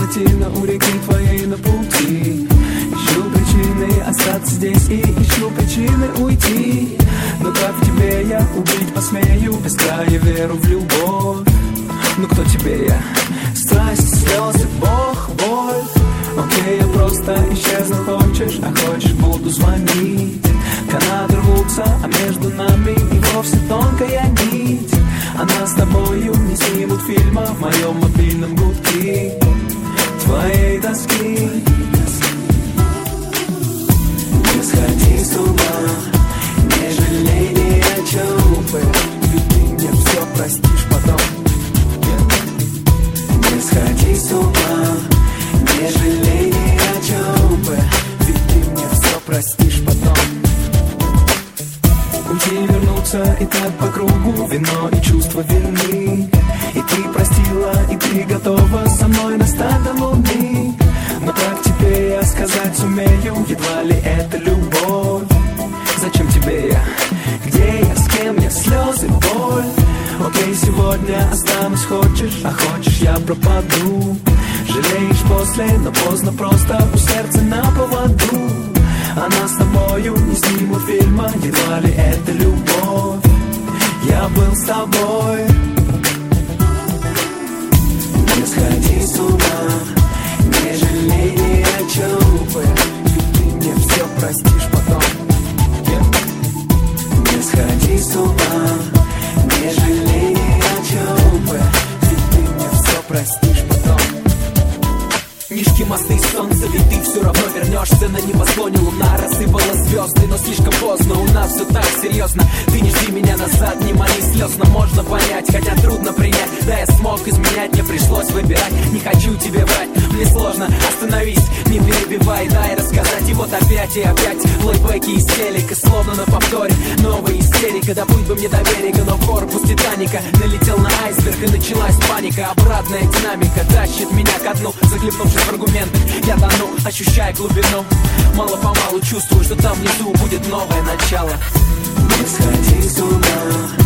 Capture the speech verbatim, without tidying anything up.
картина у реки твоей на пути. Ищу причины остаться здесь и ищу причины уйти. Но как в тебе я убить посмею, без края веру в любовь. Ну кто тебе я? Страсть, слезы, Бог, боль. Окей, я просто исчезну, хочешь, а хочешь, буду звонить. Канаты рвутся, а между нами и вовсе тонкая нить. А нас с тобою не снимут фильма в моем мобильном гудке твоей доски. Не сходи с ума, не жалей ни о чем, ведь ты мне все простишь потом. Не сходи с ума, не жалей ни о чем, ведь ты мне все простишь потом. Уйти, вернуться и так по кругу, вино и чувства верны. И ты простила, и ты готова со мной настать до луны. Но как тебе я сказать сумею, едва ли это любовь? Зачем тебе я? Где я? С кем я? Слезы, боль. Окей, сегодня останусь, хочешь, а хочешь я пропаду. Жалеешь после, но поздно, просто у сердца на поводу. А нас с тобою не снимут фильма, едва ли это любовь. Я был с тобой. Не сходи с ума, не жалей ни о чем, ведь ты мне все простишь потом. Не сходи с ума, не жалей ни о чем, ведь ты мне все простишь потом. Низкие мосты, солнце, ведь ты все равно вернешься. На небосклоне луна рассыпала звезды, но слишком поздно, у нас все так серьезно. Ты не жди меня назад, не моли слез, но можно понять, хотя трудно принять. Да, я смог изменять, мне пришлось выбирать. Не хочу тебе врать, мне сложно, остановись, не перебивай, дай рассказать. И вот опять и опять лайфбеки из телека, словно на повторе новая истерика. Добыть бы мне до берега, но в корпус Титаника налетел на айсберг и началась паника. Обратная динамика тащит меня ко дну, захлебнувшись в аргументах, я тону, ощущая глубину. Мало-помалу чувствую, что там внизу будет новое начало. Не сходи с ума,